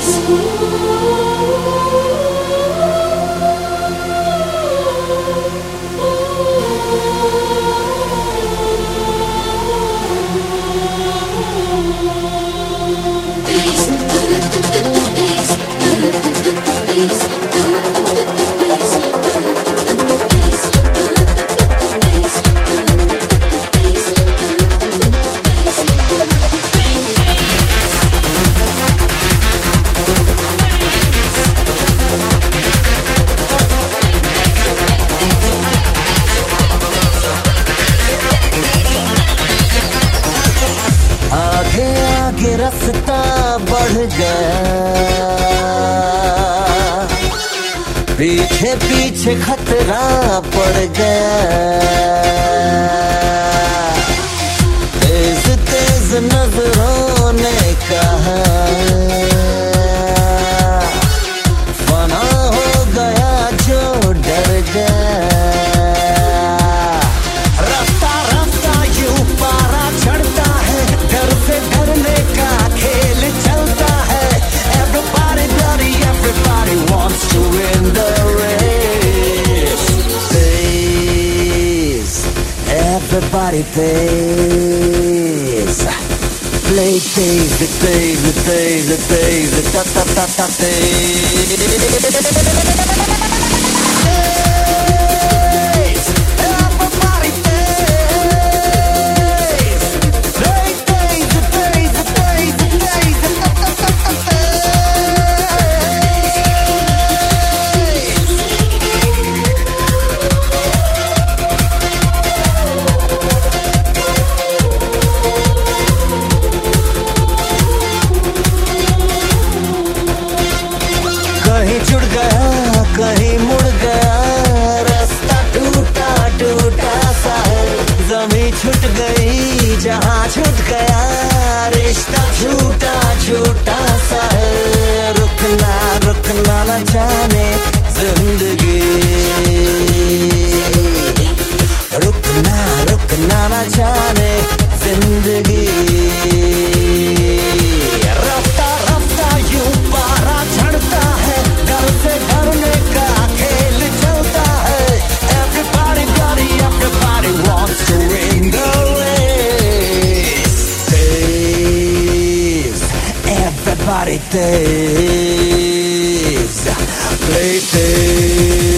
रास्ता बढ़ गया, पीछे पीछे खतरा पड़ गया। तेज तेज नजरों ने कहा फना हो गया जो डर गया। रास्ता रास्ता यूं पारा चढ़ता है, डर से डरने का खेल चलता है। Everybody bloody, everybody wants to win the race. Please, everybody please. Play daisy, daisy, daisy, daisy, ta ta ta ta कहीं जुड़ गया कहीं मुड़ गया, रास्ता टूटा टूटा सा है। जमीन छूट गई जहाँ छूट गया, रिश्ता छूटा छूटा सा है। रुकना रुकना न जाने जिंदगी, रुकना रुकना न जाने जिंदगी। रास्ता रास्ता यूं पारा चढ़ता है, डर से डरने का खेल चलता है। Everybody bloody, everybody wants to win the race. Days, everybody days, play days.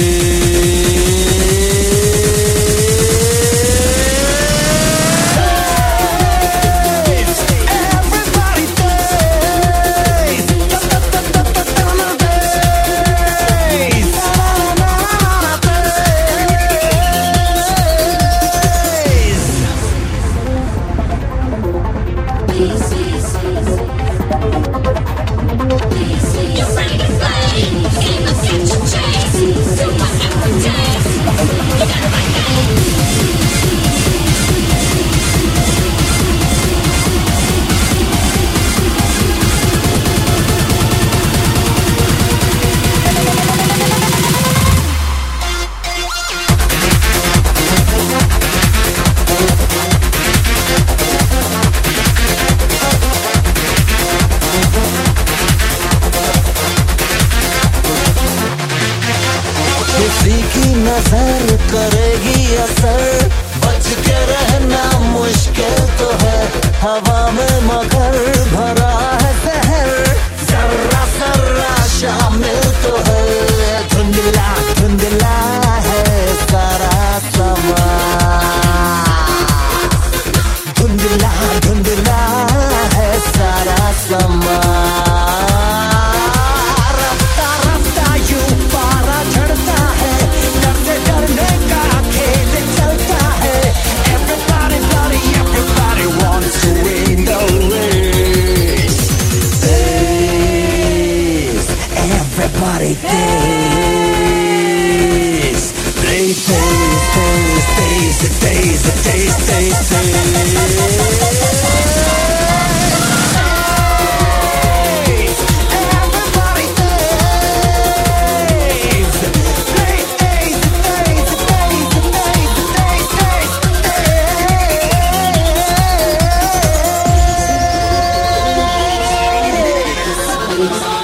किसी की नजर करेगी असर, बच के रहना मुश्किल तो है। हवा में मगर भरा है जहर, जर्रा जर्रा शामिल तो है। धुंधला धुंधला है सारा समा, धुंधला धुंधला है सारा समा। Everybody days, play days, days, days, days, days, days, days. Bye.